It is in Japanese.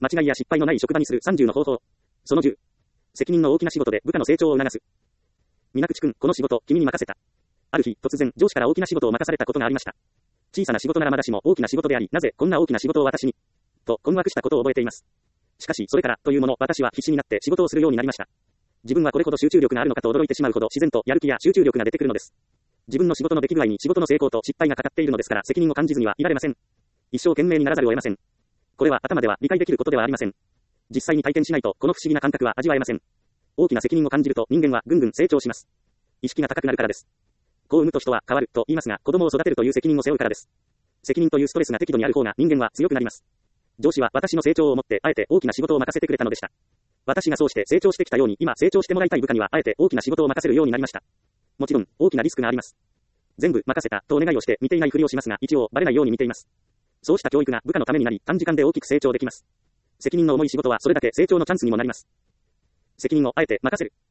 間違いや失敗のない職場にする30の方法。その10。責任の大きな仕事で部下の成長を促す。水口くん、この仕事、君に任せた。ある日、突然、上司から大きな仕事を任されたことがありました。小さな仕事ならまだしも大きな仕事であり、なぜこんな大きな仕事を私にと困惑したことを覚えています。しかし、それからというもの、私は必死になって仕事をするようになりました。自分はこれほど集中力があるのかと驚いてしまうほど自然とやる気や集中力が出てくるのです。自分の仕事の出来具合に仕事の成功と失敗がかかっているのですから責任を感じずにはいられません。一生懸命にならざるを得ません。これは頭では理解できることではありません。実際に体験しないとこの不思議な感覚は味わえません。大きな責任を感じると人間はぐんぐん成長します。意識が高くなるからです。子を産むと人は変わると言いますが、子供を育てるという責任を背負うからです。責任というストレスが適度にある方が人間は強くなります。上司は私の成長を思ってあえて大きな仕事を任せてくれたのでした。私がそうして成長してきたように今成長してもらいたい部下にはあえて大きな仕事を任せるようになりました。もちろん大きなリスクがあります。全部任せたとお願いをして見ていないふりをしますが一応バレないように見ています。そうした教育が部下のためになり短時間で大きく成長できます。責任の重い仕事はそれだけ成長のチャンスにもなります。責任をあえて任せる。